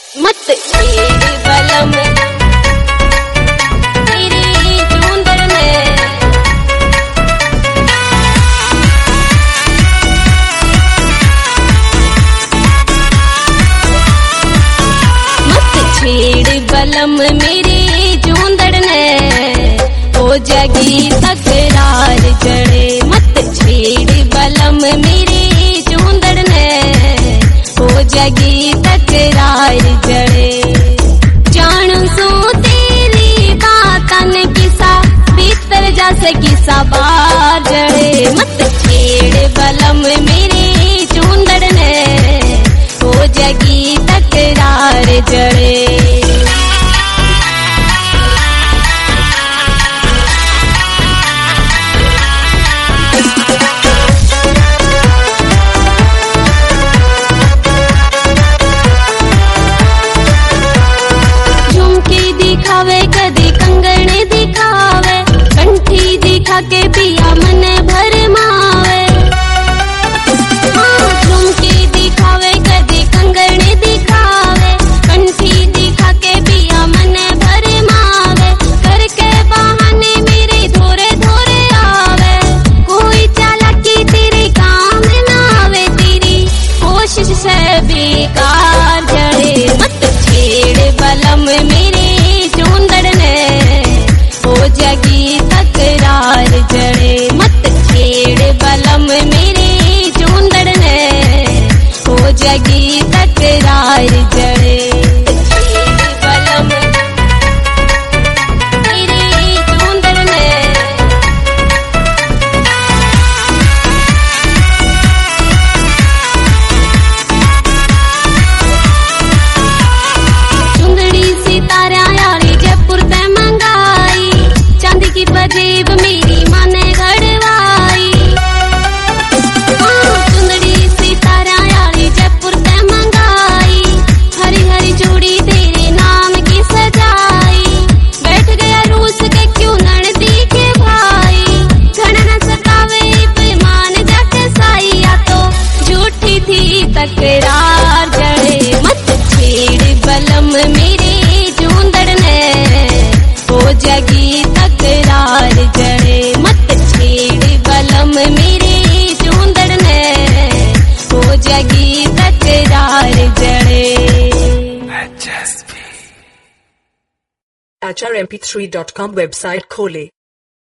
मत छेड़ बलम तेरी चूंदड़ में, मत छेड़ बलम मेरी चूंदड़ ने, हो जागी तकरार जड़े। मत छेड़ बलम मेरी चूंदड़ ने, हो जागी तकरार जड़े। जानू सू तेरी बातन किसा भीतर जासे किसा बाहर जड़े। मत छेड़ बलम मेरी चूंदड़ ने, हो जागी तकरार जड़े। दिखावे कदी कंगने दिखावे, कंठी दिखा के पिया मन भरमावे। हाँ झुमकी दिखावे कदी कंगने दिखावे, कंठी दिखा के पिया मन भरमावे। करके बहाने मेरे धोरे धोरे आवे, कोई चालाकी तेरे काम ना आवे, तेरी कोशिश से बेकार जड़े। मत छेड़ बलम मेरे चूंदड़ ने, हो जागी तकरार जड़े। मत छेड़ बलम मेरी चूंदड़ ने, हो जागी तकरार जड़े। छेड़ बलम मेरी चूंदड़ ने, चुंदड़ी सितारा यारी जयपुर ते मंगाई, चांदी की पजेब मेरी माँ ने गड़वाई। चुंदड़ी सितारा यारी जयपुर ते मंगाई, हरी हरी चूड़ी तेरे नाम की सजाई। बैठ गया रूस के क्यों नड़दी के भाई, घन न सतावे बेमान जाके साई, या तो झूठी थी तकरार जड़े। मत छेड़ बलम मेरी चूंदड़ ने, हो जागी तकरार जड़े। मत छेड़ बलम मेरी चूंदड़ ने, हो जागी तकरार जड़े। HRMP3.com वेबसाइट खोले।